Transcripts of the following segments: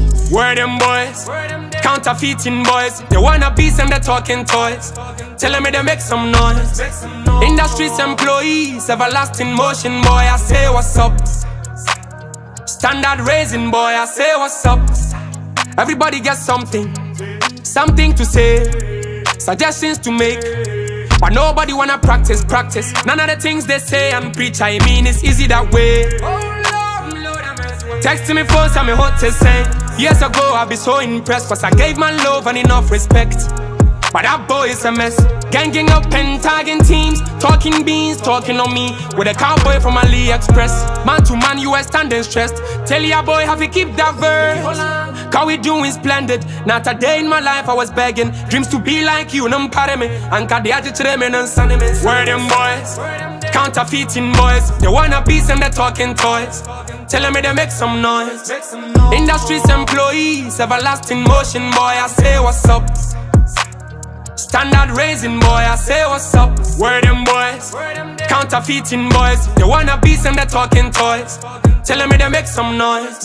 Where them boys? Counterfeiting boys. They wanna peace and they're talking toys. Telling me they make some noise. Industry's employees, everlasting motion boy. I say what's up. Standard raising boy. I say what's up. Everybody gets something to say, suggestions to make, but nobody wanna practice. None of the things they say and preach, I mean it's easy that way. Texting me first and me hot to say. Years ago I be so impressed, cause I gave my love and enough respect. But that boy is a mess. Ganging up and tagging teams, talking beans, talking on me with a cowboy from AliExpress. Man to man, you are standing stressed. Tell ya boy, have you keep that verse? Cause we doing splendid. Not a day in my life I was begging. Dreams to be like you, num pare me. And the attitude me and sunny me. Where them boys? Counterfeiting boys. They wanna peace and they're talking toys. Telling me they make some noise. Industry's employees, everlasting motion boy. I say what's up. Standard raising boy, I say what's up. Where them boys? Counterfeiting boys. They wanna peace and they're talking toys. Telling me they make some noise.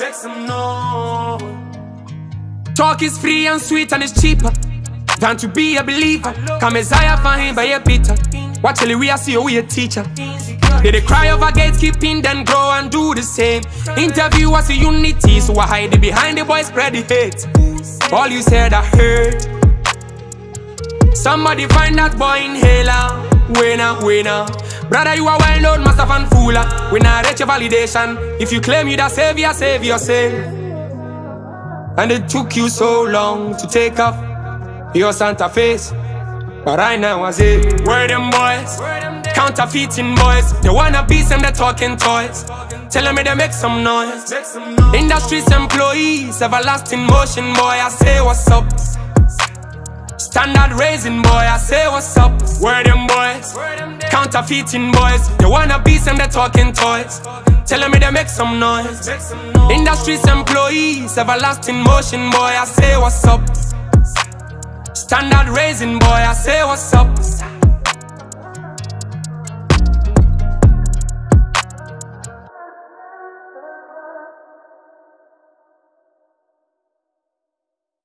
Talk is free and sweet and it's cheaper than to be a believer. Come Messiah for him by a Peter. Watch till we see we a teacher. They cry over gatekeeping, then grow and do the same. Interview was a unity, so I hide it behind the boy, spread the hate. All you said I heard. Somebody find that boy inhaler. Winner. Brother, you are well known, master fan fooler. We not reach your validation. If you claim you the savior, save yourself. And it took you so long to take off your Santa face. But right now I say, where them boys? Counterfeiting boys. They wanna peace and they're talking toys. Telling me they make some noise. Industry's employees, everlasting motion boy. I say what's up. Standard raising boy, I say what's up. Where them boys? Counterfeiting boys. They wanna peace and they're talking toys. Telling me they make some noise. Industry's employees, everlasting motion boy. I say what's up. Standard raising boy, I say what's up.